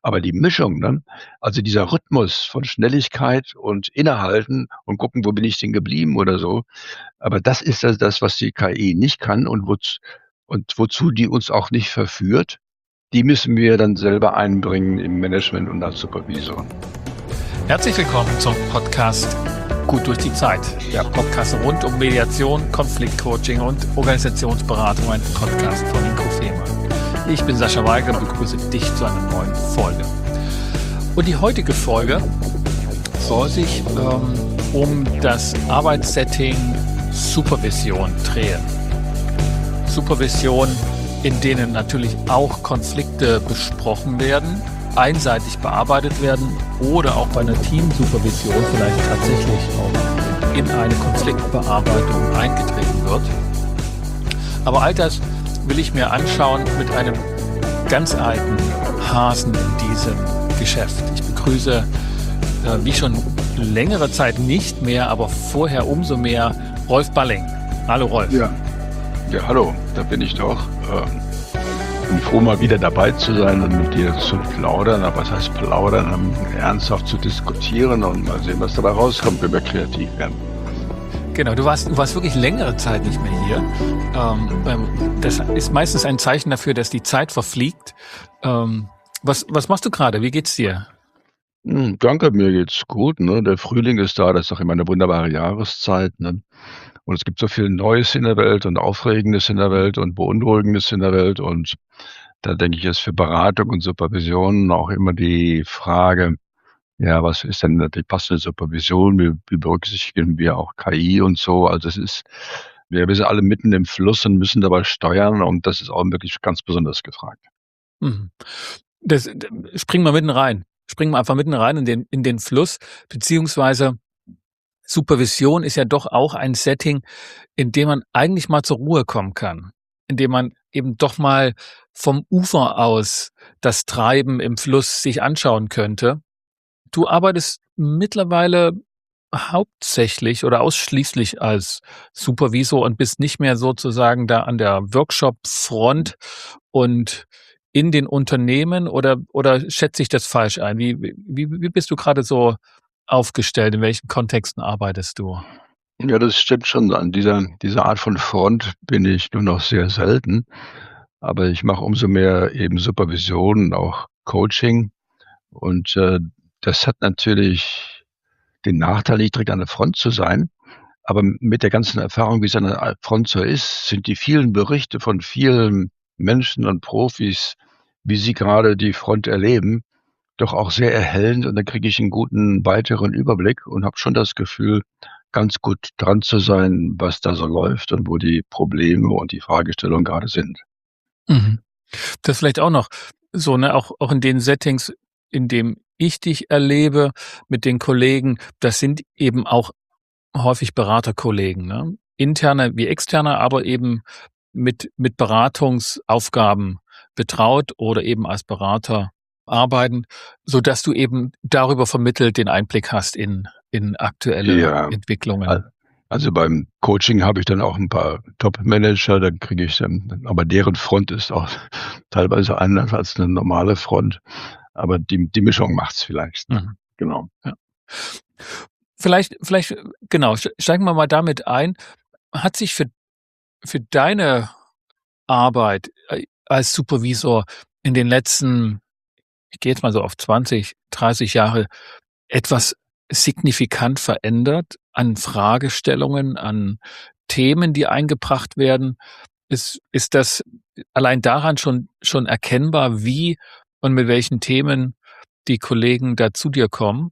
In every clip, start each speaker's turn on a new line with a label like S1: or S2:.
S1: Aber die Mischung, ne? Also dieser Rhythmus von Schnelligkeit und Innehalten und gucken, wo bin ich denn geblieben oder so. Aber das ist das, was die KI nicht kann und wozu die uns auch nicht verführt. Die müssen wir dann selber einbringen im Management und als Supervisor.
S2: Herzlich willkommen zum Podcast Gut durch die Zeit. Der Podcast rund um Mediation, Konfliktcoaching und Organisationsberatung. Ein Podcast von Inko Fehmer. Ich bin Sascha Weigel und begrüße dich zu einer neuen Folge. Und die heutige Folge soll sich um das Arbeitssetting Supervision drehen. Supervision, in denen natürlich auch Konflikte besprochen werden, einseitig bearbeitet werden oder auch bei einer Teamsupervision vielleicht tatsächlich auch in eine Konfliktbearbeitung eingetreten wird. Aber all das will ich mir anschauen mit einem ganz alten Hasen in diesem Geschäft. Ich begrüße, wie schon längere Zeit nicht mehr, aber vorher umso mehr, Rolf Balling. Hallo Rolf.
S1: Ja, hallo, da bin ich doch. Bin froh, mal wieder dabei zu sein und mit dir zu plaudern. Aber was heißt plaudern? Ernsthaft zu diskutieren und mal sehen, was dabei rauskommt, wenn wir kreativ werden.
S2: Genau, du warst wirklich längere Zeit nicht mehr hier. Das ist meistens ein Zeichen dafür, dass die Zeit verfliegt. Was machst du gerade? Wie geht's dir?
S1: Danke, mir geht's gut. Ne? Der Frühling ist da, das ist doch immer eine wunderbare Jahreszeit. Ne? Und es gibt so viel Neues in der Welt und Aufregendes in der Welt und Beunruhigendes in der Welt. Und da denke ich, ist für Beratung und Supervision auch immer die Frage, ja, was ist denn die passende Supervision? Wie berücksichtigen wir auch KI und so? Also wir sind alle mitten im Fluss und müssen dabei steuern und das ist auch wirklich ganz besonders gefragt.
S2: Mhm. Springen wir mitten rein. Springen wir einfach mitten rein in den Fluss, beziehungsweise Supervision ist ja doch auch ein Setting, in dem man eigentlich mal zur Ruhe kommen kann, in dem man eben doch mal vom Ufer aus das Treiben im Fluss sich anschauen könnte. Du arbeitest mittlerweile hauptsächlich oder ausschließlich als Supervisor und bist nicht mehr sozusagen da an der Workshop-Front und in den Unternehmen oder schätze ich das falsch ein? Wie bist du gerade so aufgestellt? In welchen Kontexten arbeitest du?
S1: Ja, das stimmt schon. An dieser Art von Front bin ich nur noch sehr selten, aber ich mache umso mehr eben Supervision und auch Coaching und, das hat natürlich den Nachteil, nicht direkt an der Front zu sein, aber mit der ganzen Erfahrung, wie es an der Front so ist, sind die vielen Berichte von vielen Menschen und Profis, wie sie gerade die Front erleben, doch auch sehr erhellend und dann kriege ich einen guten weiteren Überblick und habe schon das Gefühl, ganz gut dran zu sein, was da so läuft und wo die Probleme und die Fragestellungen gerade sind.
S2: Mhm. Das vielleicht auch noch so, ne, auch in den Settings, in dem ich dich erlebe mit den Kollegen, das sind eben auch häufig Beraterkollegen, ne? Interne wie externe, aber eben mit Beratungsaufgaben betraut oder eben als Berater arbeiten, so dass du eben darüber vermittelt den Einblick hast in aktuelle
S1: Ja,
S2: Entwicklungen.
S1: also beim Coaching habe ich dann auch ein paar Top-Manager, dann kriege ich dann aber deren Front ist auch teilweise anders als eine normale Front, aber die Mischung macht's vielleicht, ne?
S2: Mhm.
S1: Genau.
S2: Ja. Vielleicht genau, steigen wir mal damit ein. Hat sich für deine Arbeit, als Supervisor in den letzten, ich gehe jetzt mal so auf 20, 30 Jahre, etwas signifikant verändert an Fragestellungen, an Themen, die eingebracht werden? Ist das allein daran schon erkennbar, wie und mit welchen Themen die Kollegen da zu dir kommen?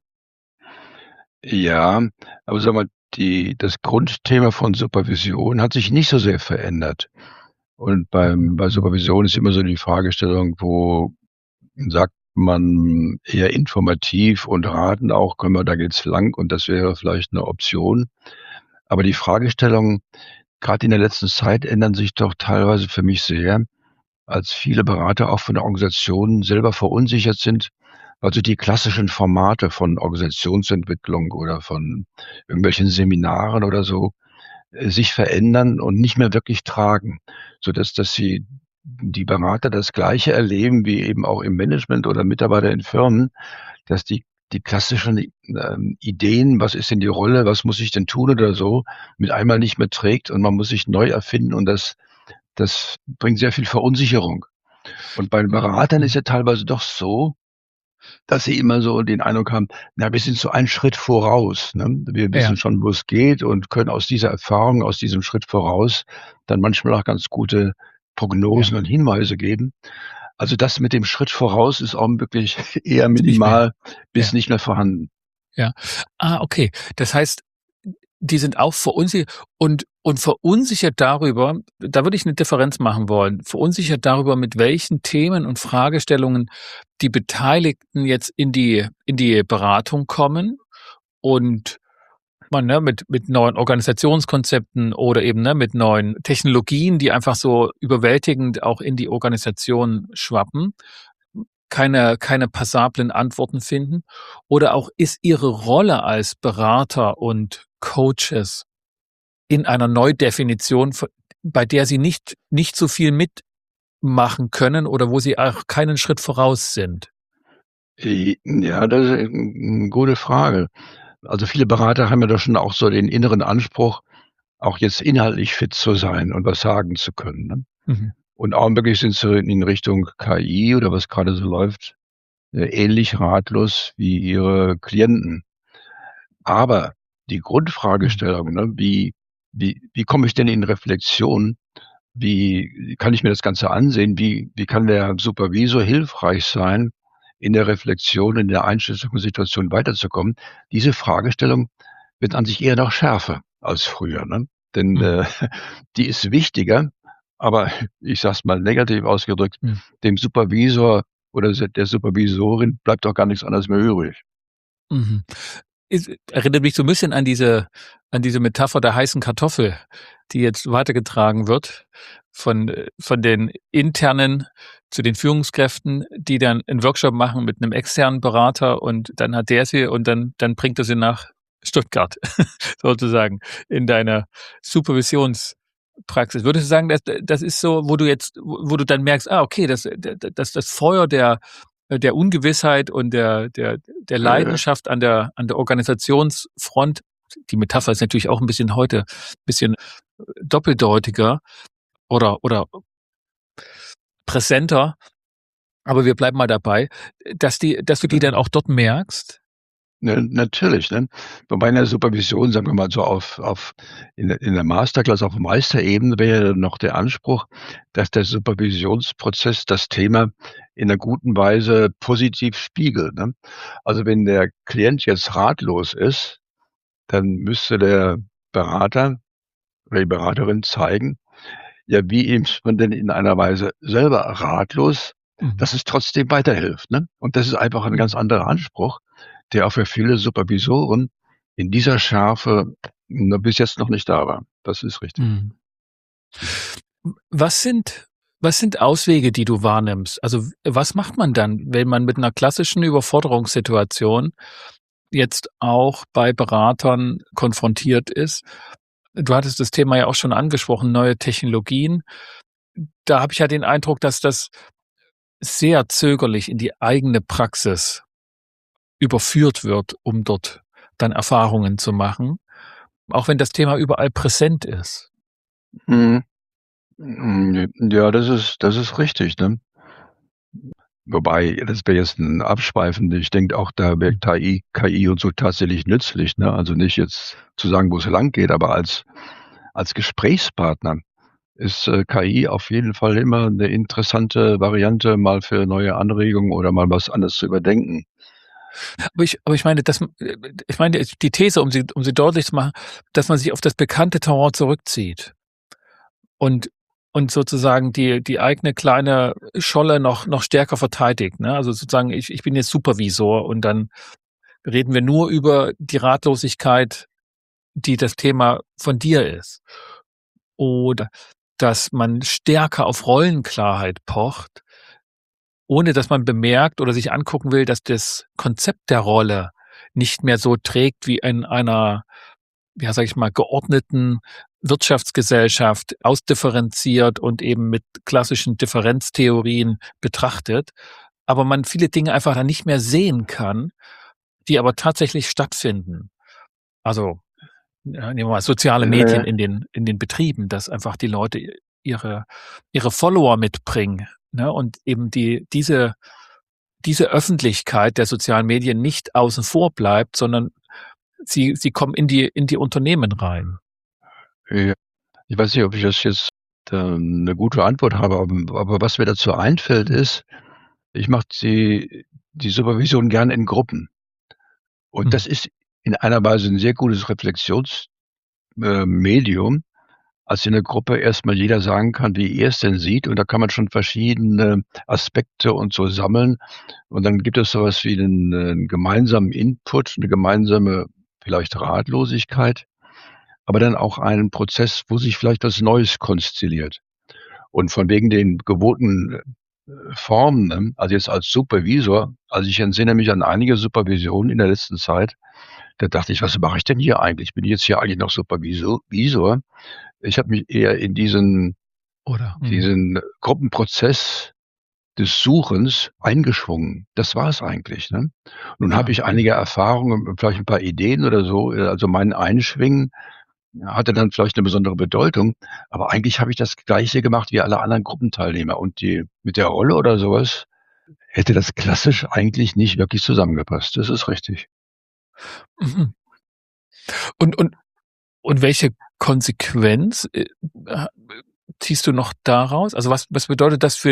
S1: Ja, aber sag mal, das Grundthema von Supervision hat sich nicht so sehr verändert. Und bei Supervision ist immer so die Fragestellung, wo sagt man eher informativ und ratend auch: „Können wir da geht's lang und das wäre vielleicht 'ne Option.“ Aber die Fragestellungen, grad in der letzten Zeit, ändern sich doch teilweise für mich sehr, als viele Berater auch von der Organisation selber verunsichert sind, also die klassischen Formate von Organisationsentwicklung oder von irgendwelchen Seminaren oder so, sich verändern und nicht mehr wirklich tragen, sodass sie die Berater das Gleiche erleben wie eben auch im Management oder Mitarbeiter in Firmen, dass die klassischen, Ideen, was ist denn die Rolle, was muss ich denn tun oder so, mit einmal nicht mehr trägt und man muss sich neu erfinden und das bringt sehr viel Verunsicherung. Und bei den Beratern ist
S2: Mhm.
S1: ja teilweise doch so, dass sie immer so den Eindruck haben, na, wir sind so einen Schritt voraus, ne? Wir
S2: Ja,
S1: wissen schon, wo es geht und können aus dieser Erfahrung, aus diesem Schritt voraus dann manchmal auch ganz gute
S2: ja,
S1: Prognosen und Hinweise geben. Also, das mit dem Schritt voraus ist augenblicklich eher
S2: ist nicht mehr.
S1: minimal bis
S2: Ja,
S1: nicht mehr vorhanden.
S2: ja. Ah, okay. Das heißt, die sind auch verunsichert und verunsichert darüber, da würde ich 'ne Differenz machen wollen, verunsichert darüber, mit welchen Themen und Fragestellungen die Beteiligten jetzt in die Beratung kommen und man, ne, mit neuen Organisationskonzepten oder eben, ne, mit neuen Technologien, die einfach so überwältigend auch in die Organisation schwappen, keine passablen Antworten finden? Oder auch ist Ihre Rolle als Berater und Coaches in einer Neudefinition, bei der Sie nicht so viel mitmachen können oder wo Sie auch keinen Schritt voraus sind?
S1: Ja, das ist 'n gute Frage. Also, viele Berater haben ja doch schon auch so den inneren Anspruch, auch jetzt inhaltlich fit zu sein und was sagen zu können, ne?
S2: Mhm.
S1: Und augenblicklich sind sie in Richtung KI oder was grade so läuft, ähnlich ratlos wie ihre Klienten. Aber die
S2: Mhm.
S1: Grundfragestellung, ne, wie komme ich denn in Reflexion? Wie kann ich mir das Ganze ansehen? Wie kann der Supervisor hilfreich sein, in der Reflexion, in der Einschätzung der Situation weiterzukommen? Diese Fragestellung wird an sich eher noch schärfer als früher, ne? Denn,
S2: Mhm.
S1: die ist wichtiger, aber ich sage es mal negativ ausgedrückt,
S2: Mhm.
S1: dem Supervisor oder der Supervisorin bleibt doch gar nichts anderes mehr übrig.
S2: Mhm. Erinnert mich so 'n bisschen an diese Metapher der heißen Kartoffel, die jetzt weitergetragen wird von den Internen zu den Führungskräften, die dann 'n Workshop machen mit 'nem externen Berater und dann hat der sie und dann bringt er sie nach Stuttgart sozusagen in deiner Supervisionspraxis. Würdest du sagen, das ist so, wo du dann merkst, ah, okay, das Feuer der Ungewissheit und der
S1: Äh,
S2: Leidenschaft an der Organisationsfront, die Metapher ist natürlich auch 'n bisschen heute bisschen doppeldeutiger oder präsenter, aber wir bleiben mal dabei, dass du die dann auch dort merkst?
S1: natürlich, ne? Wobei in der Supervision, sagen wir mal so auf in der Masterclass auf Meisterebene wäre noch der Anspruch, dass der Supervisionsprozess das Thema in 'ner guten Weise positiv spiegelt, ne? Also, wenn der Klient jetzt ratlos ist, dann müsste der Berater oder die Beraterin zeigen, ja, wie ist man denn in einer Weise selber ratlos,
S2: Mhm.
S1: dass es trotzdem weiterhilft, ne? Und das ist einfach 'n ganz
S2: Mhm.
S1: anderer Anspruch, der auch für viele Supervisoren in dieser Schärfe, bis jetzt noch nicht da war. Das ist richtig.
S2: Mhm. Was sind Auswege, die du wahrnimmst? Also, was macht man dann, wenn man mit 'ner klassischen Überforderungssituation jetzt auch bei Beratern konfrontiert ist? Du hattest das Thema ja auch schon angesprochen, neue Technologien. Da habe ich ja den Eindruck, dass das sehr zögerlich in die eigene Praxis überführt wird, um dort dann Erfahrungen zu machen, auch wenn das Thema überall präsent ist.
S1: Mhm. Ja, das ist richtig, ne? Wobei, das wäre jetzt 'n Abschweifen. Ich denke auch, da wäre
S2: Mhm.
S1: KI und so tatsächlich nützlich, ne? Also, nicht jetzt zu sagen, wo es langgeht, aber als Gesprächspartner ist, KI auf jeden Fall immer 'ne interessante Variante, mal für neue Anregungen oder mal was anderes zu überdenken.
S2: Aber ich meine, ich meine, die These, um sie deutlich zu machen, dass man sich auf das bekannte Terrain zurückzieht und sozusagen die eigene kleine Scholle noch stärker verteidigt, ne? Also, sozusagen, ich bin jetzt Supervisor und dann reden wir nur über die Ratlosigkeit, die das Thema von dir ist. Oder dass man stärker auf Rollenklarheit pocht, ohne dass man bemerkt oder sich angucken will, dass das Konzept der Rolle nicht mehr so trägt wie in einer, ja, sage ich mal, geordneten Wirtschaftsgesellschaft ausdifferenziert und eben mit klassischen Differenztheorien betrachtet, aber man viele Dinge einfach dann nicht mehr sehen kann, die aber tatsächlich stattfinden. Also, ja, nehmen wir mal soziale Medien
S1: Äh,
S2: in den Betrieben, dass einfach die Leute ihre Follower mitbringen, ne, und eben diese Öffentlichkeit der sozialen Medien nicht außen vor bleibt, sondern sie kommen in die Unternehmen rein.
S1: ja. Ich weiß nicht, ob ich das jetzt 'ne gute Antwort habe, aber was mir dazu einfällt, ist, ich mache die Supervision gerne in Gruppen. Und
S2: Mhm.
S1: das ist in einer Weise 'n sehr gutes Reflexions Medium, als in der Gruppe erst mal jeder sagen kann, wie er es denn sieht, und da kann man schon verschiedene Aspekte und so sammeln. Und dann gibt es so was wie 'nen gemeinsamen Input, 'ne gemeinsame vielleicht Ratlosigkeit, aber dann auch einen Prozess, wo sich vielleicht was Neues konstelliert. Und von wegen den gewohnten, Formen, ne? Also, jetzt als Supervisor, also, ich entsinne mich an einige Supervisionen in der letzten Zeit, da dachte ich: „Was mache ich denn hier eigentlich? Bin ich jetzt hier eigentlich noch Visor?" Ich habe mich eher in
S2: Oder
S1: diesen Gruppenprozess des Suchens eingeschwungen. Das war es eigentlich, ne? Nun habe
S2: ah,
S1: ich
S2: okay.
S1: einige Erfahrungen und vielleicht 'n paar Ideen oder so, also, mein Einschwingen hatte dann vielleicht 'ne besondere Bedeutung, aber eigentlich habe ich das Gleiche gemacht wie alle anderen Gruppenteilnehmer, und die mit der Rolle oder so was hätte das klassisch eigentlich nicht wirklich zusammengepasst. Das ist richtig.
S2: Mhm. Und und und welche Konsequenz, ha ziehst du noch daraus? Also, was bedeutet das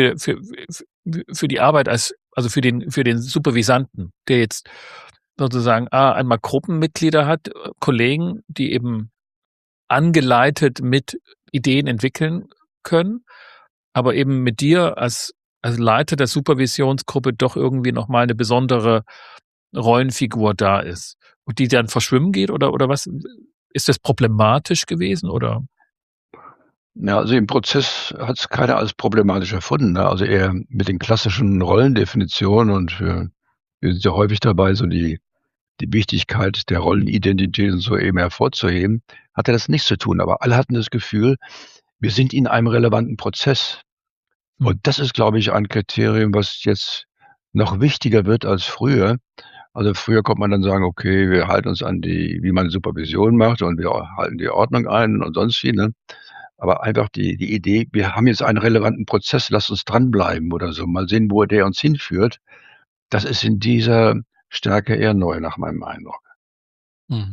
S2: für die Arbeit also, für den Supervisanten, der jetzt sozusagen einmal Gruppenmitglieder hat, Kollegen, die eben angeleitet mit Ideen entwickeln können, aber eben mit dir als Leiter der Supervisionsgruppe doch irgendwie noch mal 'ne besondere Rollenfigur da ist und die dann verschwimmen geht oder was? Ist das problematisch gewesen oder?
S1: Ja, also im Prozess hat's keiner als problematisch erfunden, ne? Also eher mit den klassischen Rollendefinitionen, und wir sind ja häufig dabei, so die Wichtigkeit der Rollenidentität und so eben hervorzuheben, hatte das nichts zu tun. Aber alle hatten das Gefühl, wir sind in einem relevanten Prozess.
S2: Hm,
S1: Und das ist, glaube ich, ein Kriterium, was jetzt noch wichtiger wird als früher. Also, früher konnte man dann sagen: „Okay, wir halten uns an wie man Supervision macht, und wir halten die Ordnung ein und sonst wie", ne? Aber einfach die Idee, wir haben jetzt einen relevanten Prozess, lasst uns dranbleiben oder so, mal sehen, wo der uns hinführt, das ist in dieser Stärke eher neu nach meinem Eindruck.
S2: mhm.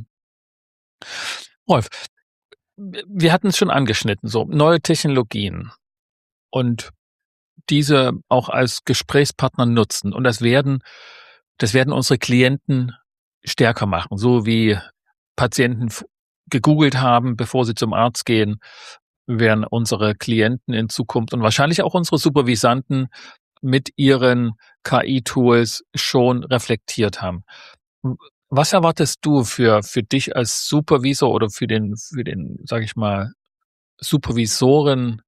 S2: Rolf, wir hatten es schon angeschnitten, so neue Technologien und diese auch als Gesprächspartner nutzen und das werden unsere Klienten stärker machen, so wie Patienten gegoogelt haben, bevor sie zum Arzt gehen, werden unsere Klienten in Zukunft und wahrscheinlich auch unsere Supervisanten mit ihren KI-Tools schon reflektiert haben. W Was erwartest du für dich als Supervisor oder für den, sage ich mal, Supervisorenauftrag,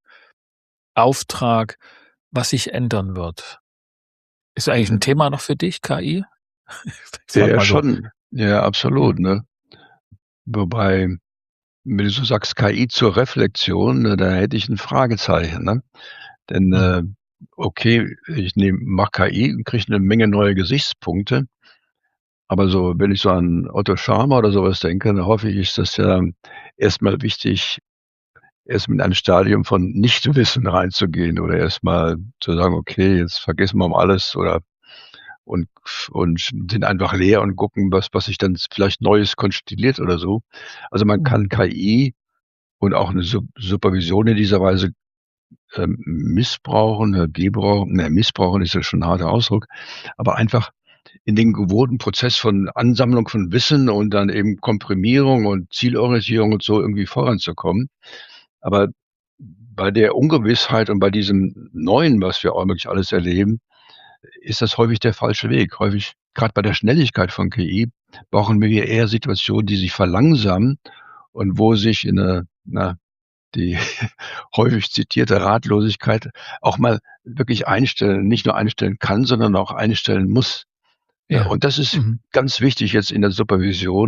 S2: was sich ändern wird? Ist eigentlich 'n Thema noch für dich, KI? Ich frage
S1: Ja,
S2: mal so.
S1: schon. Ja, absolut,
S2: Mhm.
S1: ne? Wobei, wenn du so sagst, KI zur Reflexion, ne, da hätte ich 'n Fragezeichen, ne? Denn,
S2: Mhm.
S1: okay, ich mache KI und kriege 'ne Menge neue Gesichtspunkte, aber so, wenn ich so an Otto Scharmer oder so was denke, dann hoffe ich, ist das ja erst mal wichtig, erst mit einem Stadium von Nichtwissen reinzugehen oder erst mal zu sagen: „Okay, jetzt vergessen wir mal alles", oder und sind einfach leer und gucken, was sich dann vielleicht Neues konstelliert oder so. Also, man
S2: Mhm.
S1: kann KI und auch 'ne Supervision in dieser Weise, missbrauchen, gebrauchen, ne, missbrauchen ist ja schon 'n harter Ausdruck, aber einfach in den gewohnten Prozess von Ansammlung von Wissen und dann eben Komprimierung und Zielorientierung und so irgendwie voranzukommen. Aber bei der Ungewissheit und bei diesem Neuen, was wir augenblicklich alles erleben, ist das häufig der falsche Weg. Häufig, grad bei der Schnelligkeit von KI, brauchen wir eher Situationen, die sich verlangsamen und wo sich in 'ner die häufig zitierte Ratlosigkeit auch mal wirklich einstellen, nicht nur einstellen kann, sondern auch einstellen muss. Ne,
S2: Ja.
S1: und das ist
S2: Mhm.
S1: ganz wichtig jetzt in der Supervision,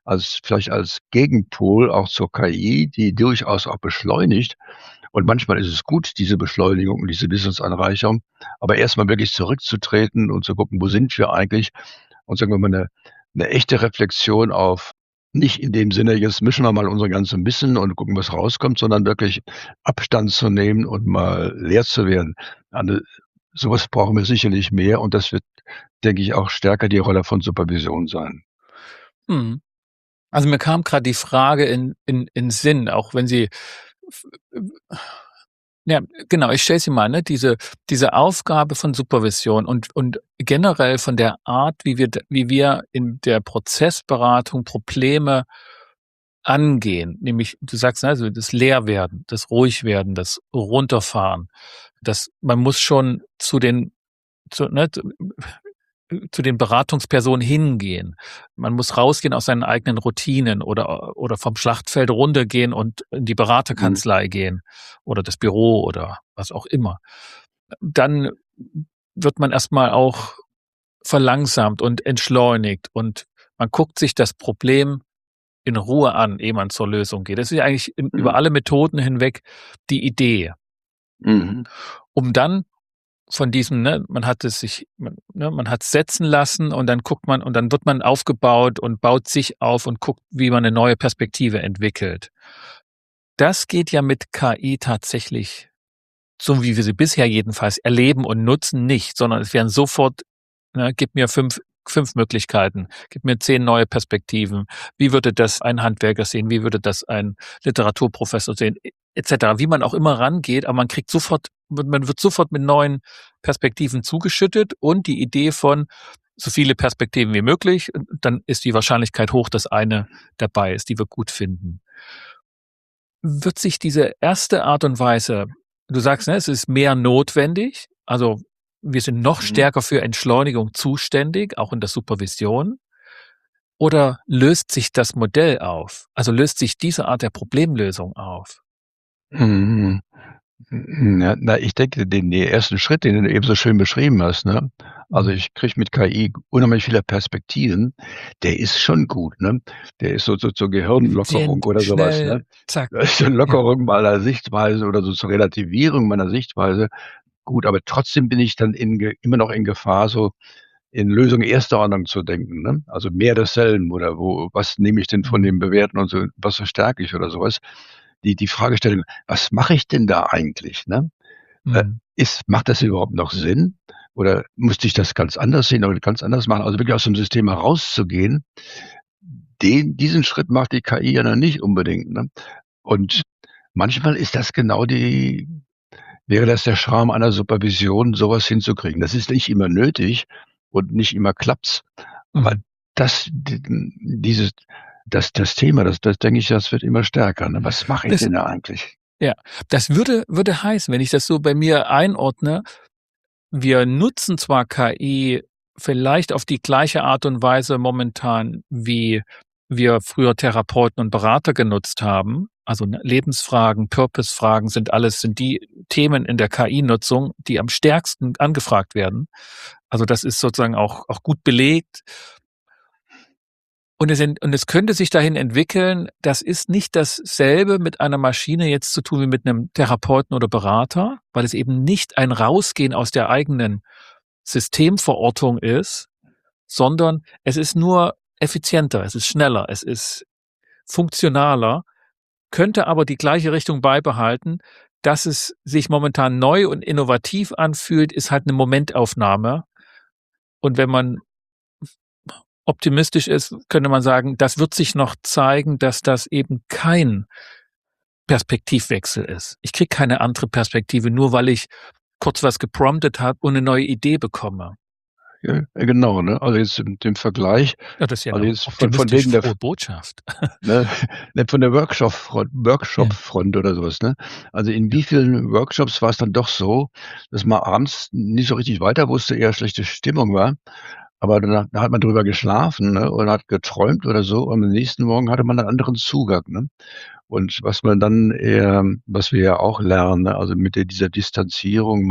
S1: als vielleicht als Gegenpol auch zur KI, die durchaus auch beschleunigt. Und manchmal ist es gut, diese Beschleunigung und diese Wissensanreicherung, aber erst mal wirklich zurückzutreten und zu gucken: „Wo sind wir eigentlich?“ Und sagen wir mal, 'ne echte Reflexion auf nicht in dem Sinne: „Jetzt mischen wir mal unser ganzes Wissen und gucken, was rauskommt“, sondern wirklich Abstand zu nehmen und mal leer zu werden. Eine so was brauchen wir sicherlich mehr und das wird, denke ich, auch stärker die Rolle von Supervision sein.
S2: Mhm. Also, mir kam grad die Frage in Sinn, auch wenn Sie f ja, genau, ich stelle sie mal, ne, diese Aufgabe von Supervision und generell von der Art, wie wir in der Prozessberatung Probleme angehen, nämlich du sagst, ne, also das Leerwerden, das Ruhigwerden, das Runterfahren, das man muss schon zu den Beratungspersonen hingehen. Man muss rausgehen aus seinen eigenen Routinen oder vom Schlachtfeld runtergehen und in die
S1: Mhm.
S2: Beraterkanzlei gehen oder das Büro oder was auch immer. Dann wird man erst mal auch verlangsamt und entschleunigt und man guckt sich das Problem in Ruhe an, ehe man zur Lösung geht. Das ist ja eigentlich über
S1: Mhm.
S2: alle Methoden hinweg die Idee,
S1: Mhm.
S2: um dann von diesem, ne, man hat's setzen lassen und dann guckt man und dann wird man aufgebaut und baut sich auf und guckt, wie man 'ne neue Perspektive entwickelt. Das geht ja mit KI tatsächlich, so wie wir sie bisher jedenfalls erleben und nutzen, nicht, sondern es werden sofort, ne, gib mir fünf Möglichkeiten, gib mir 10 neue Perspektiven. Wie würde das ein Handwerker sehen? Wie würde das ein Literaturprofessor sehen? Et cetera. Wie man auch immer rangeht, aber man wird sofort mit neuen Perspektiven zugeschüttet und die Idee von so viele Perspektiven wie möglich, dann ist die Wahrscheinlichkeit hoch, dass eine dabei ist, die wir gut finden. Wird sich diese erste Art und Weise, du sagst, ne, es ist mehr notwendig, also, wir sind noch
S1: Mhm.
S2: stärker für Entschleunigung zuständig, auch in der Supervision, oder löst sich das Modell auf? Also, löst sich diese Art der Problemlösung auf?
S1: Mhm. Ja, na, ich denke, den ersten Schritt, den du eben so schön beschrieben hast, ne? Also,
S2: Mhm.
S1: ich kriege mit KI unheimlich viele Perspektiven. Der ist schon gut, ne? Der ist so zur Gehirnlockerung
S2: Effizient,
S1: oder so was,
S2: schnell,
S1: ne?
S2: zack.
S1: Zur
S2: Ja.
S1: Lockerung meiner Sichtweise oder so zur Relativierung meiner Sichtweise gut, aber trotzdem bin ich dann immer noch in Gefahr, so in Lösungen erster Ordnung zu denken, ne? Also, mehr desselben oder was nehme ich denn von
S2: Mhm.
S1: dem Bewährten und so, was verstärke ich oder so was. Die Fragestellung: „Was mache ich denn da eigentlich“, ne? Äh,
S2: Mhm.
S1: macht das überhaupt noch Sinn oder müsste ich das ganz anders sehen oder ganz anders machen? Also, wirklich aus dem System herauszugehen, diesen Schritt macht die KI ja noch nicht unbedingt, ne? Und manchmal ist das genau die wäre das der Charme einer Supervision, so was hinzukriegen. Das ist nicht immer nötig und nicht immer klappt's, aber
S2: Mhm.
S1: das d dieses das Thema, das denke ich, das wird immer stärker, ne? Was mache ich
S2: Das
S1: denn da eigentlich?
S2: ja, das würde heißen, wenn ich das so bei mir einordne, wir nutzen zwar KI vielleicht auf die gleiche Art und Weise momentan, wie wir früher Therapeuten und Berater genutzt haben. Also, ne, Lebensfragen, Purpose-Fragen sind die Themen in der KI-Nutzung, die am stärksten angefragt werden. Also, das ist sozusagen auch gut belegt. Und es könnte sich dahin entwickeln, das ist nicht dasselbe mit einer Maschine jetzt zu tun wie mit einem Therapeuten oder Berater, weil es eben nicht ein Rausgehen aus der eigenen Systemverortung ist, sondern es ist nur effizienter, es ist schneller, es ist funktionaler, könnte aber die gleiche Richtung beibehalten. Dass es sich momentan neu und innovativ anfühlt, ist halt 'ne Momentaufnahme. Und wenn man optimistisch ist, könnte man sagen, das wird sich noch zeigen, dass das eben kein Perspektivwechsel ist. Ich kriege keine andere Perspektive, nur weil ich kurz was gepromptet habe und 'ne neue Idee bekomme.
S1: Ja, genau, ne? Also, jetzt im dem Vergleich
S2: Ja, das ist ja
S1: also,
S2: 'ne
S1: jetzt von
S2: optimistisch
S1: wegen der
S2: frohe Botschaft.
S1: ne, ne, von der
S2: Ja,
S1: Workshop-Front oder so was, ne? Also, in
S2: ja.
S1: wie vielen Workshops war's dann doch so, dass man abends nicht so richtig weiter wusste, eher schlechte Stimmung war, aber danach da hat man drüber geschlafen, ne, oder hat geträumt oder so und am nächsten Morgen hatte man 'nen anderen Zugang, ne? Und was man dann eher was wir ja auch lernen, ne, also, mit dieser Distanzierung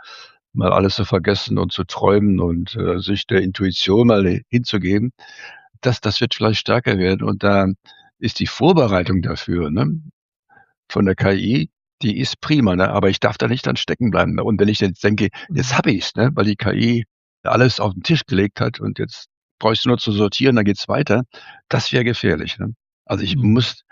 S1: mal alles zu vergessen und zu träumen und, sich der Intuition mal hinzugeben. das wird vielleicht stärker werden und da ist die Vorbereitung dafür, ne, von der KI, die ist prima, ne, aber ich darf da nicht dran stecken bleiben, ne? Und wenn ich jetzt denke: „Jetzt
S2: Mhm.
S1: habe ich's“, ne, weil die KI alles auf 'n Tisch gelegt hat und jetzt brauche ich's nur zu sortieren, dann geht's weiter. Das wäre gefährlich, ne? Also, ich
S2: Mhm.
S1: muss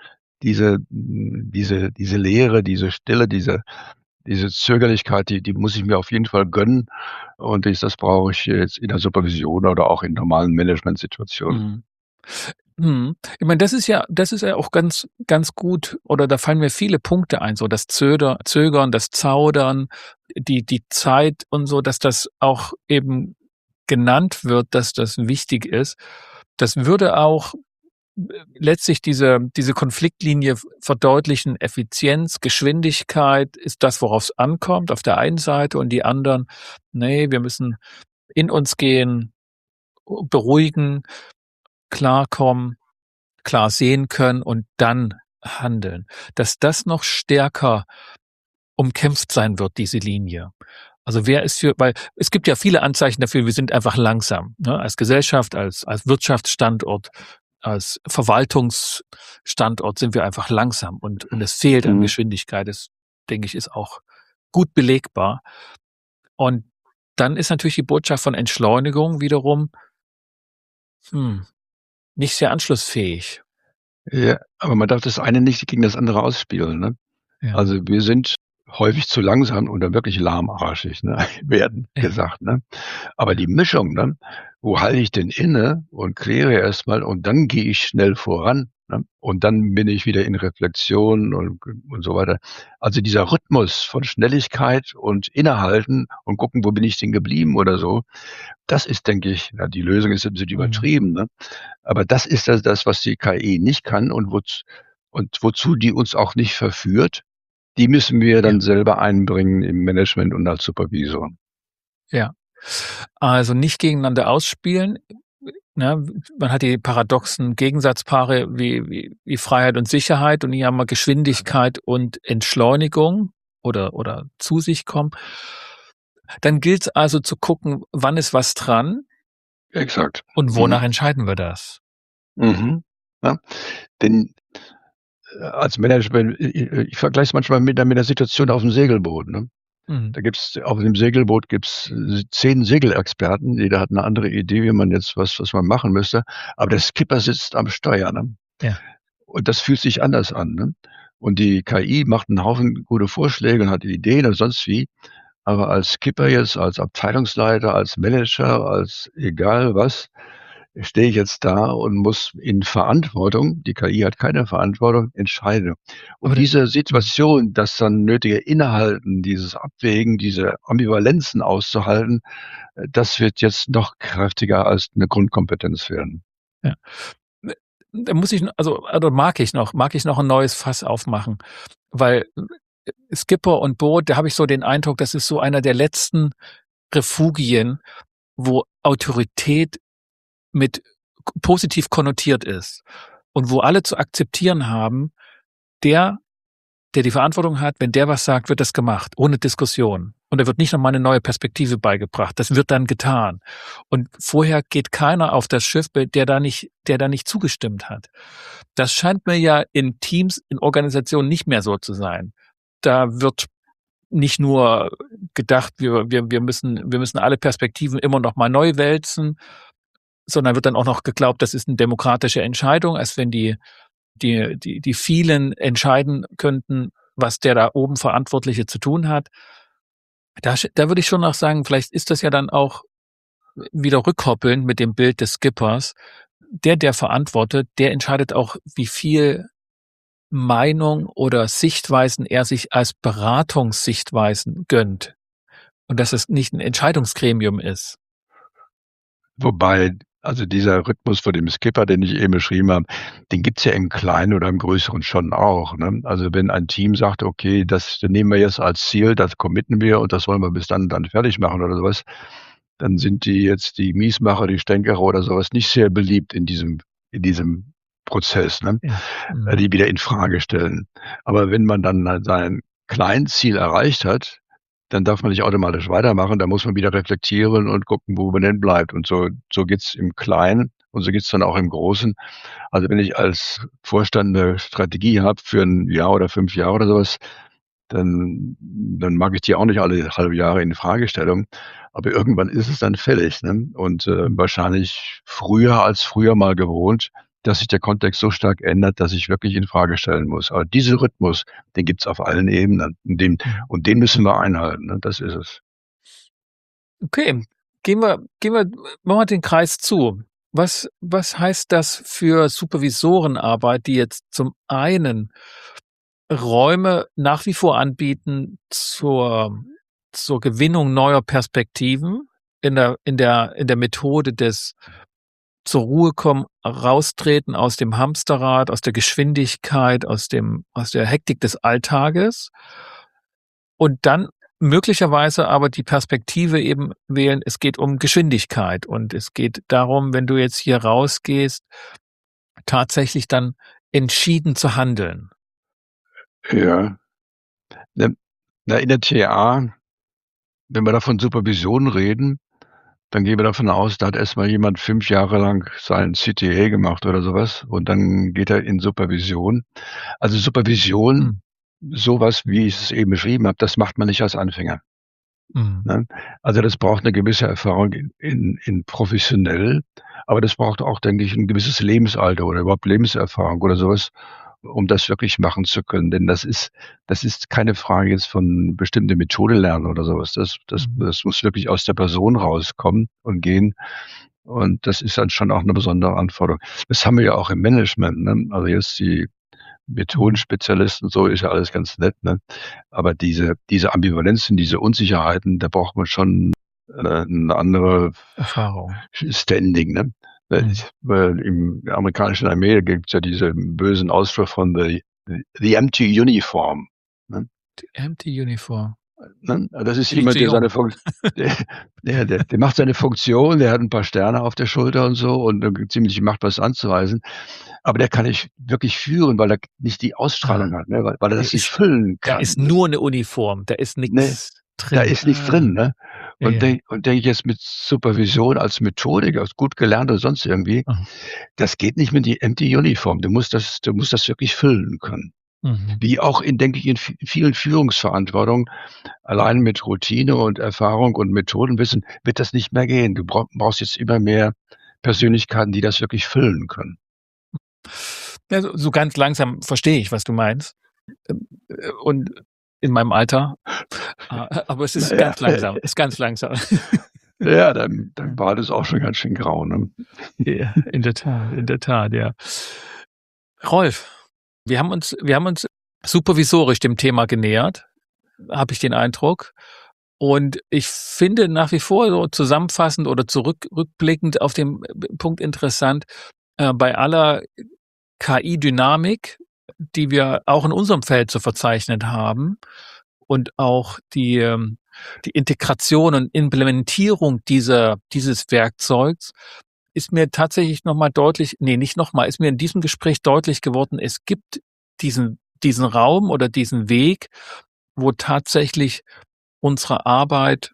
S1: diese Leere, diese Stille, diese Zögerlichkeit, die muss ich mir auf jeden Fall gönnen und das brauche ich jetzt in der Supervision oder auch in normalen Managementsituationen.
S2: Mhm. Mhm. Ich meine, das ist ja auch ganz gut oder da fallen mir viele Punkte ein, so das Zögern, das Zaudern, die Zeit und so, dass das auch eben genannt wird, dass das wichtig ist. Das würde auch letztlich diese Konfliktlinie verdeutlichen. Effizienz, Geschwindigkeit ist das, worauf's ankommt auf der einen Seite und die anderen: „Ne, wir müssen in uns gehen, beruhigen, klarkommen, klar sehen können und dann handeln.“ Dass das noch stärker umkämpft sein wird, diese Linie. Also, wer ist für weil es gibt ja viele Anzeichen dafür, wir sind einfach langsam, ne, als Gesellschaft, als Wirtschaftsstandort, als Verwaltungsstandort sind wir einfach langsam und es fehlt an
S1: Mhm.
S2: Geschwindigkeit. Das, denke ich, ist auch gut belegbar. Und dann ist natürlich die Botschaft von Entschleunigung wiederum, hm, nicht sehr anschlussfähig.
S1: Ja, aber man darf das eine nicht gegen das andere ausspielen, ne?
S2: Ja,
S1: Also, wir sind häufig zu langsam oder wirklich lahmarschig, ne, werden
S2: ja,
S1: gesagt, ne? Aber die
S2: ja.
S1: Mischung, ne? Wo halte ich denn inne und kläre erst mal und dann gehe ich schnell voran, ne? Und dann bin ich wieder in Reflexion und so weiter. Also, dieser Rhythmus von Schnelligkeit und Innehalten und gucken, wo bin ich denn geblieben oder so, das ist, denke ich ja, die Lösung ist 'n bisschen
S2: Mhm.
S1: übertrieben, ne? Aber das ist das, was die KI nicht kann und wozu die uns auch nicht verführt. Die müssen wir
S2: Ja,
S1: dann selber einbringen im Management und als Supervisor.
S2: ja. Also, nicht gegeneinander ausspielen, ne? Man hat die paradoxen Gegensatzpaare wie Freiheit und Sicherheit und hier haben wir Geschwindigkeit und Entschleunigung oder zu sich kommen. Dann gilt's also zu gucken, wann ist was dran
S1: Exakt.
S2: und
S1: Mhm.
S2: wonach entscheiden wir das?
S1: Mhm. Ja, denn, als Management ich vergleiche es manchmal mit der Situation auf'm Segelboot, ne?
S2: Mhm.
S1: Da gibt's auf dem Segelboot gibt's 10 Segelexperten. Jeder hat 'ne andere Idee, wie man jetzt was man machen müsste, aber der Skipper sitzt am Steuer, ne?
S2: Ja,
S1: Und das fühlt sich anders an, ne? Und die KI macht 'n Haufen gute Vorschläge und hat Ideen oder sonst wie, aber als Skipper jetzt, als Abteilungsleiter, als Manager, als egal was, stehe ich jetzt da und muss in Verantwortung die KI hat keine Verantwortung, entscheiden.
S2: aber
S1: Und
S2: da
S1: diese
S2: mhm.
S1: Situation, das dann nötige Innehalten, dieses Abwägen, diese Ambivalenzen auszuhalten, das wird jetzt noch kräftiger als 'ne Grundkompetenz werden.
S2: Ja. Da muss ich also mag ich noch 'n neues Fass aufmachen, weil Skipper und Boot, da habe ich so den Eindruck, das ist so einer der letzten Refugien, wo Autorität mit positiv konnotiert ist und wo alle zu akzeptieren haben, der, der die Verantwortung hat, wenn der was sagt, wird das gemacht, ohne Diskussion. Und da wird nicht noch mal 'ne neue Perspektive beigebracht. Das wird dann getan. Und vorher geht keiner auf das Schiff, der da nicht zugestimmt hat. Das scheint mir ja in Teams, in Organisationen nicht mehr so zu sein. Da wird nicht nur gedacht, wir müssen alle Perspektiven immer noch mal neu wälzen, sondern wird dann auch noch geglaubt, das ist 'ne demokratische Entscheidung, als wenn die vielen entscheiden könnten, was der da oben Verantwortliche zu tun hat. Da würde ich schon noch sagen, vielleicht ist das ja dann auch wieder rückkoppeln mit dem Bild des Skippers. Der verantwortet, der entscheidet auch, wie viel Meinung oder Sichtweisen er sich als Beratungssichtweisen gönnt und dass es nicht 'n Entscheidungsgremium ist.
S1: Wobei, also dieser Rhythmus von dem Skipper, den ich eben beschrieben habe, den gibt's ja im Kleinen oder im Größeren schon auch, ne? Also, wenn ein Team sagt: „Okay, das nehmen wir jetzt als Ziel, das committen wir und das wollen wir bis dann fertig machen“ oder so was, dann sind die Miesmacher, die Stänkerer oder so was nicht sehr beliebt in diesem Prozess, ne,
S2: Ja. Mhm.
S1: die wieder infrage stellen. Aber wenn man dann halt sein Kleinziel erreicht hat, dann darf man nicht automatisch weitermachen. Da muss man wieder reflektieren und gucken, wo man denn bleibt. Und so geht's im Kleinen Und so geht's dann auch im Großen. Also, wenn ich als Vorstand 'ne Strategie habe für 'n Jahr oder 5 Jahre oder so was, dann mag ich die auch nicht alle halbe Jahre in Frage stellen, aber irgendwann ist es dann fällig, ne? Und,
S2: Mhm.
S1: wahrscheinlich früher als früher mal gewohnt, dass sich der Kontext so stark ändert, dass ich wirklich in Frage stellen muss. Aber dieser Rhythmus, den gibt's auf allen Ebenen.
S2: Mhm.
S1: Und den müssen wir einhalten, ne? Das ist es.
S2: Okay, gehen wir machen wir den Kreis zu. Was heißt das für Supervisorenarbeit, die jetzt zum einen Räume nach wie vor anbieten zur Gewinnung neuer Perspektiven in der Methode des zur Ruhe kommen, raustreten aus dem Hamsterrad, aus der Geschwindigkeit, aus der Hektik des Alltages und dann möglicherweise aber die Perspektive eben wählen, es geht um Geschwindigkeit und es geht darum, wenn du jetzt hier rausgehst, tatsächlich dann entschieden zu handeln.
S1: Ja. Ne, in der TA, wenn wir da von Supervision reden, dann gehen wir davon aus, da hat erst mal jemand 5 Jahre lang sein CTA gemacht oder so was und dann geht er in Supervision. Also, Supervision,
S2: Mhm.
S1: so was, wie ich es eben beschrieben habe, das macht man nicht als Anfänger,
S2: Mhm.
S1: ne? Also, das braucht 'ne gewisse Erfahrung in professionell, aber das braucht auch, denke ich, 'n gewisses Lebensalter oder überhaupt Lebenserfahrung oder so was, um das wirklich machen zu können. Denn das ist keine Frage jetzt von bestimmte Methode lernen oder so was. Das das
S2: Mhm.
S1: das muss wirklich aus der Person rauskommen und gehen. Und das ist dann schon auch 'ne besondere Anforderung. Das haben wir ja auch im Management, ne? Also, jetzt die
S2: Mhm.
S1: Methodenspezialisten, so ist ja alles ganz nett, ne? Aber diese Ambivalenzen, diese Unsicherheiten, da braucht man schon, 'ne andere
S2: Erfahrung.
S1: Standing, ne?
S2: Mhm.
S1: Weil im amerikanischen Armee gibt's ja diesen bösen Ausspruch von „the empty uniform", ne?
S2: Die Empty Uniform.
S1: Ne? Das ist
S2: Bin ich
S1: jemand,
S2: zu
S1: der
S2: jung.
S1: seine Funkt der der macht seine Funktion, der hat 'n paar Sterne auf der Schulter und so und 'ne ziemliche Macht, was anzuweisen. Aber der kann nicht wirklich führen, weil er nicht die
S2: Ah,
S1: Ausstrahlung hat, ne, weil er
S2: der
S1: das nicht
S2: ist
S1: füllen
S2: da ist
S1: kann, ne?
S2: nur 'ne Uniform, da ist
S1: Ne,
S2: nix
S1: da
S2: drin.
S1: ist nichts
S2: Ah,
S1: drin, ne?
S2: ja, ja.
S1: Und denke ich jetzt mit Supervision als Methodik, als gut gelernt oder sonst irgendwie,
S2: Mhm.
S1: das geht nicht mit die Empty Uniform. Du musst das wirklich füllen können.
S2: Mhm.
S1: Wie auch denke ich, in vielen Führungsverantwortungen, allein mit Routine und Erfahrung und Methodenwissen wird das nicht mehr gehen. Du brauchst jetzt immer mehr Persönlichkeiten, die das wirklich füllen können.
S2: Ja, so ganz langsam verstehe ich, was du meinst. Und in meinem Alter, aber es
S1: Na
S2: ist
S1: ja,
S2: ganz langsam, ist ganz langsam.
S1: ja, dein Bart ist auch schon ganz schön grau, ne?
S2: Ja, in der Tat, ja. Rolf, wir haben uns supervisorisch dem Thema genähert, habe ich den Eindruck. Und ich finde nach wie vor so zusammenfassend oder rückblickend auf den Punkt interessant, bei aller KI-Dynamik, die wir auch in unserem Feld zu verzeichnen haben und auch die Integration und Implementierung dieses Werkzeugs ist mir tatsächlich noch mal deutlich nicht noch mal, ist mir in diesem Gespräch deutlich geworden, es gibt diesen Raum oder diesen Weg, wo tatsächlich unsere Arbeit,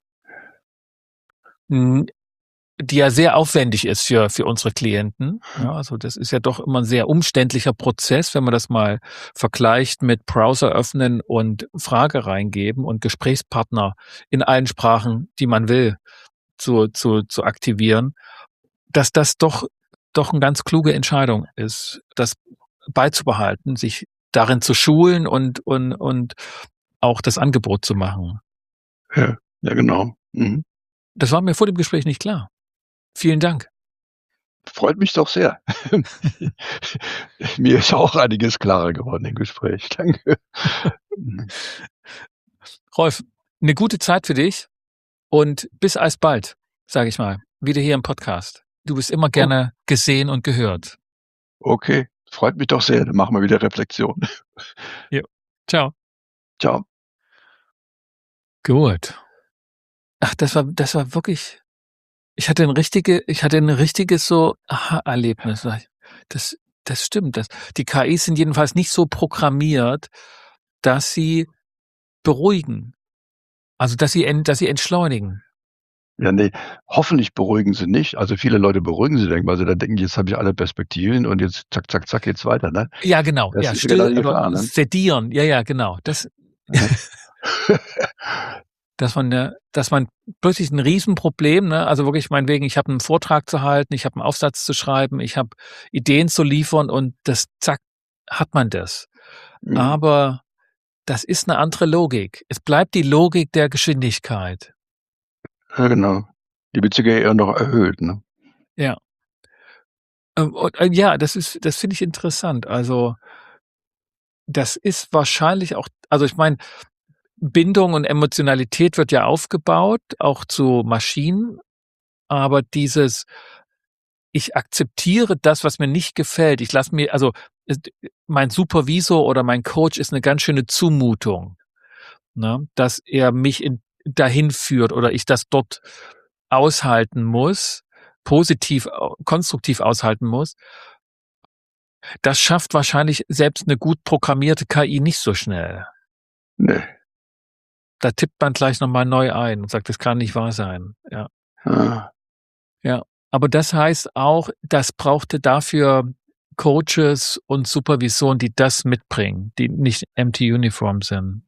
S2: hm, die ja sehr aufwendig ist für unsere Klienten. Ja, also das ist ja doch immer 'n sehr umständlicher Prozess, wenn man das mal vergleicht mit Browser öffnen und Frage reingeben und Gesprächspartner in allen Sprachen, die man will, zu aktivieren, dass das doch 'n ganz kluge Entscheidung ist, das beizubehalten, sich darin zu schulen und auch das Angebot zu machen.
S1: Ja, ja genau. Mhm.
S2: Das war mir vor dem Gespräch nicht klar. Vielen Dank.
S1: Freut mich doch sehr. Mir ist auch einiges klarer geworden im Gespräch. Danke. Mhm.
S2: Rolf, 'ne gute Zeit für dich und bis alsbald, sage ich mal, wieder hier im Podcast. Du bist immer
S1: O
S2: gerne gesehen und gehört.
S1: okay, freut mich doch sehr. Dann machen wir wieder Reflexion.
S2: Jo. Tschau.
S1: Tschau.
S2: Gut. Ach, das war wirklich ich hatte 'n richtiges so Aha-Erlebnis. Das stimmt. Die KIs sind jedenfalls nicht so programmiert, dass sie beruhigen, also, dass sie entschleunigen.
S1: Ja, ne, hoffentlich beruhigen sie nicht. Also, viele Leute beruhigen sie, denken, weil sie dann denken: „Jetzt habe ich alle Perspektiven und jetzt zack, zack, zack geht's weiter“, ne?
S2: Ja, genau,
S1: Das
S2: ja,
S1: ist ja genau
S2: still
S1: die
S2: oder
S1: Gefahr, ne?
S2: sedieren. Ja, ja, genau. Das
S1: Ja.
S2: dass man plötzlich 'n Riesenproblem, ne, also wirklich meinetwegen, ich habe 'n Vortrag zu halten, ich habe 'n Aufsatz zu schreiben, ich habe Ideen zu liefern und das zack, hat man das.
S1: Mhm.
S2: Aber das ist 'ne andere Logik. Es bleibt die Logik der Geschwindigkeit.
S1: Ja, genau. Die wird sogar eher noch erhöht, ne?
S2: Ja. Und, ja, das finde ich interessant. Also, das ist wahrscheinlich auch also, ich meine, Bindung und Emotionalität wird ja aufgebaut, auch zu Maschinen, aber dieses ich akzeptiere das, was mir nicht gefällt. Ich lasse mir also, mein Supervisor oder mein Coach ist 'ne ganz schöne Zumutung, ne, dass er mich dahin führt oder ich das dort aushalten muss, positiv, konstruktiv aushalten muss. Das schafft wahrscheinlich selbst 'ne gut programmierte KI nicht so schnell.
S1: Ne.
S2: Da tippt man gleich noch mal neu ein und sagt: „Das kann nicht wahr sein." Ja,
S1: Ah,
S2: ja. Aber das heißt auch, das brauchte dafür Coaches und Supervisoren, die das mitbringen, die nicht empty uniform sind.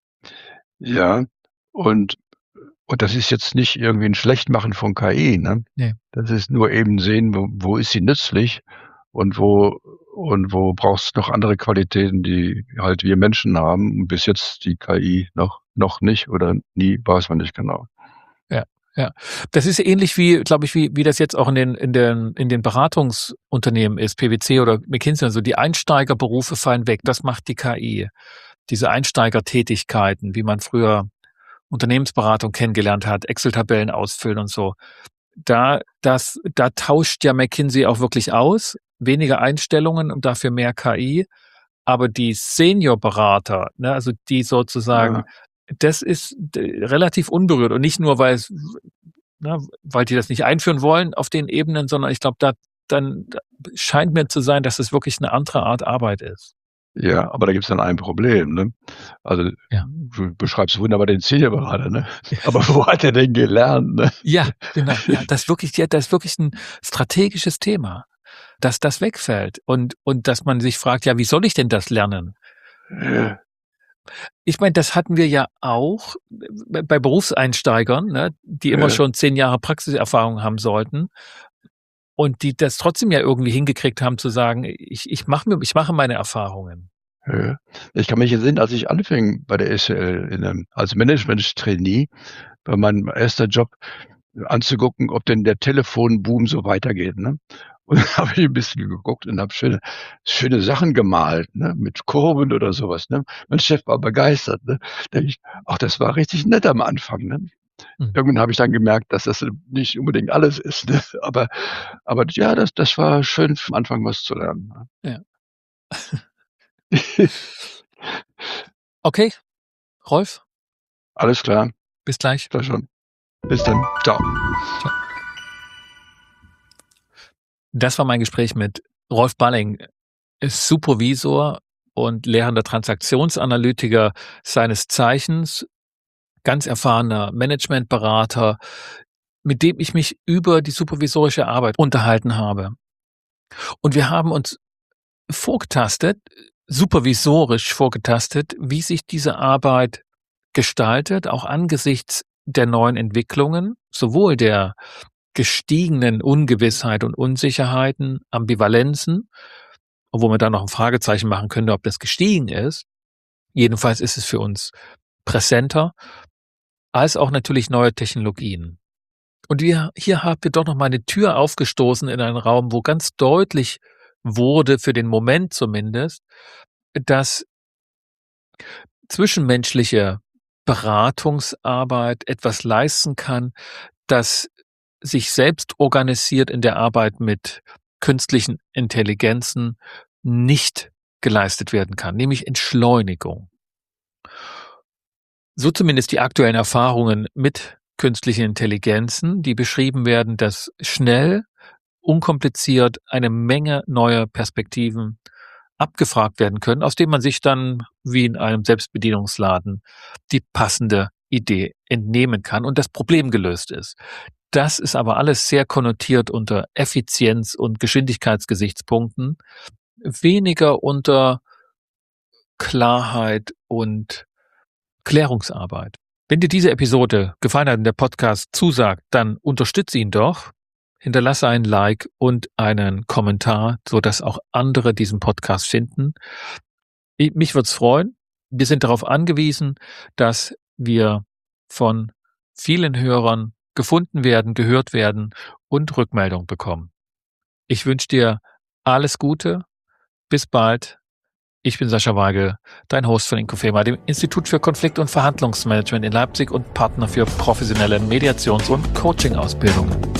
S1: ja. Und und das ist jetzt nicht irgendwie 'n Schlechtmachen von KI, ne?
S2: Ne.
S1: Das ist nur eben sehen, wo ist sie nützlich und wo braucht's noch andere Qualitäten, die halt wir Menschen haben und bis jetzt die KI noch nicht oder nie, weiß man nicht genau.
S2: Ja, ja. Das ist ähnlich wie, glaube ich, wie das jetzt auch in den Beratungsunternehmen ist, PwC oder McKinsey und so. Die Einsteigerberufe fallen weg. Das macht die KI. Diese Einsteigertätigkeiten, wie man früher Unternehmensberatung kennengelernt hat, Excel-Tabellen ausfüllen und so. Da tauscht ja McKinsey auch wirklich aus. Weniger Einstellungen und dafür mehr KI. Aber die Seniorberater, ne, also die sozusagen
S1: Ja,
S2: das ist relativ unberührt und nicht nur, weil die das nicht einführen wollen auf den Ebenen, sondern ich glaube, da scheint mir zu sein, dass es wirklich eine andere Art Arbeit ist.
S1: ja, aber da gibt's dann ein Problem, ne? Also,
S2: Ja.
S1: du beschreibst wunderbar den Senior-Berater, ne? Aber wo hat er denn gelernt, ne?
S2: Ja, genau. Ja, das ist wirklich 'n strategisches Thema, dass das wegfällt und dass man sich fragt: „Ja, wie soll ich denn das lernen?"
S1: Ja,
S2: Ich meine, das hatten wir ja auch bei Berufseinsteigern, ne, die immer
S1: ja,
S2: schon 10 Jahre Praxiserfahrung haben sollten und die das trotzdem ja irgendwie hingekriegt haben zu sagen: „Ich mache meine Erfahrungen."
S1: ja. Ich kann mich entsinnen, als ich anfing bei der SEL als Management-Trainee, war mein erster Job anzugucken, ob denn der Telefonboom so weitergeht, ne? Und dann habe ich 'n bisschen geguckt und habe schöne Sachen gemalt, ne, mit Kurven oder so was, ne? Mein Chef war begeistert, ne? Denke ich: „Ach, das war richtig nett am Anfang“, ne?
S2: Mhm.
S1: Irgendwann habe ich dann gemerkt, dass das nicht unbedingt alles ist, ne? Aber ja, das war schön am Anfang was zu lernen,
S2: Ja.
S1: ne?
S2: Okay, Rolf,
S1: Alles klar,
S2: bis gleich.
S1: klar schon. Bis dann. Tschau.
S2: Tschau. Das war mein Gespräch mit Rolf Balling, ist Supervisor und lehrender Transaktionsanalytiker seines Zeichens, ganz erfahrener Managementberater, mit dem ich mich über die supervisorische Arbeit unterhalten habe. Und wir haben uns vorgetastet, supervisorisch vorgetastet, wie sich diese Arbeit gestaltet, auch angesichts der neuen Entwicklungen, sowohl der gestiegenen Ungewissheit und Unsicherheiten, Ambivalenzen, obwohl man da noch ein Fragezeichen machen könnte, ob das gestiegen ist. Jedenfalls ist es für uns präsenter, als auch natürlich neue Technologien. Und hier haben wir doch noch mal eine Tür aufgestoßen in einen Raum, wo ganz deutlich wurde, für den Moment zumindest, dass zwischenmenschliche Beratungsarbeit etwas leisten kann, das sich selbst organisiert in der Arbeit mit künstlichen Intelligenzen nicht geleistet werden kann, nämlich Entschleunigung. So zumindest die aktuellen Erfahrungen mit künstlichen Intelligenzen, die beschrieben werden, dass schnell, unkompliziert eine Menge neuer Perspektiven abgefragt werden können, aus denen man sich dann wie in einem Selbstbedienungsladen die passende Idee entnehmen kann und das Problem gelöst ist. Das ist aber alles sehr konnotiert unter Effizienz- und Geschwindigkeitsgesichtspunkten, weniger unter Klarheit und Klärungsarbeit. Wenn dir diese Episode gefallen hat und der Podcast zusagt, dann unterstütze ihn doch. Hinterlasse ein Like und einen Kommentar, sodass auch andere diesen Podcast finden. Mich würde es freuen. Wir sind darauf angewiesen, dass wir von vielen Hörern gefunden werden, gehört werden und Rückmeldung bekommen. Ich wünsche dir alles Gute. Bis bald. Ich bin Sascha Weigel, dein Host von Inkofema, dem Institut für Konflikt- und Verhandlungsmanagement in Leipzig und Partner für professionelle Mediations- und Coaching-Ausbildungen.